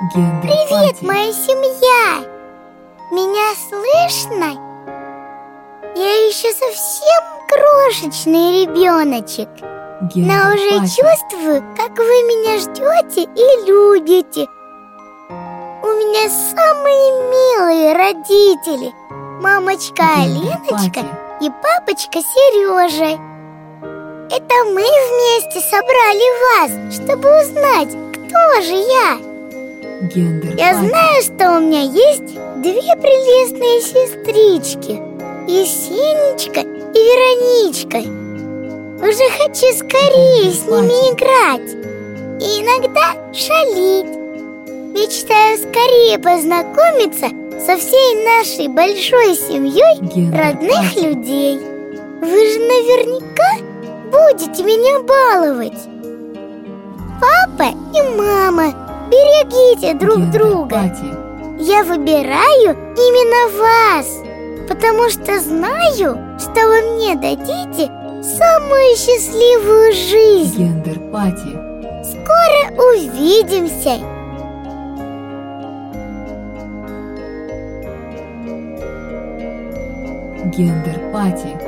Привет, моя семья! Меня слышно? Я еще совсем крошечный ребеночек, но уже чувствую, как вы меня ждете и любите. У меня самые милые родители, мамочка Алиночка и папочка Сережа. Это мы вместе собрали вас, чтобы узнать, кто же я. Я знаю, что у меня есть две прелестные сестрички, Есенечка и Вероничка. Уже хочу скорее с ними играть и иногда шалить. Мечтаю скорее познакомиться со всей нашей большой семьей родных людей. Вы же наверняка будете меня баловать. Папа и мама, берегите друг друга. Я выбираю именно вас, потому что знаю, что вы мне дадите самую счастливую жизнь. Скоро увидимся. Гендер-пати.